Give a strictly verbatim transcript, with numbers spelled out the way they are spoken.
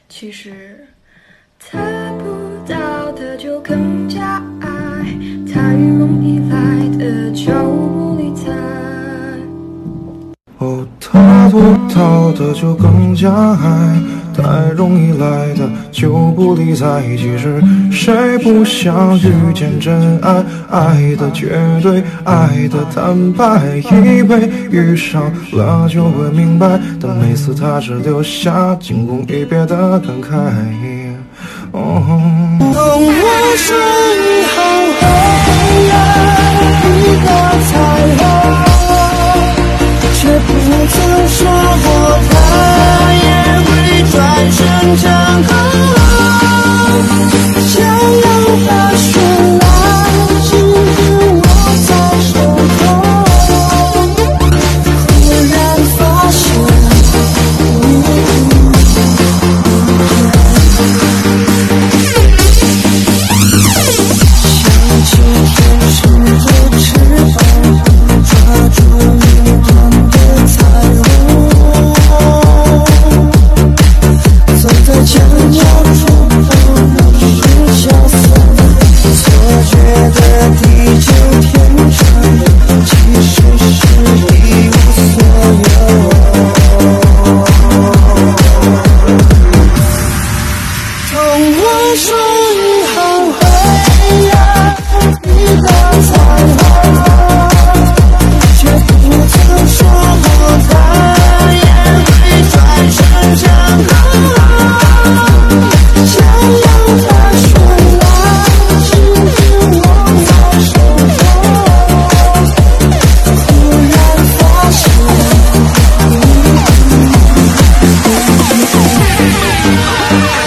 其实得不到的就更加爱，太容易来的就不理睬。 哦，得不到的就更加爱，太容易来的就不理睬。其实谁不想遇见真爱，爱的绝对，爱的坦白，以为遇上了就会明白，但每次他只留下惊鸿一瞥的感慨。哦， 当我说以后会有一个彩虹，却不曾说过他也会转身成空。想要它绚烂，只是握在手中，忽然发现想起天使的翅膀，抓住云端的彩虹，走在墙角触碰你是萧瑟，错觉的地久天长，其实是一无所有。当我说以后会有一个彩虹，却不曾说过他也会转身成空。想要它绚烂，只是握在手中，忽然发现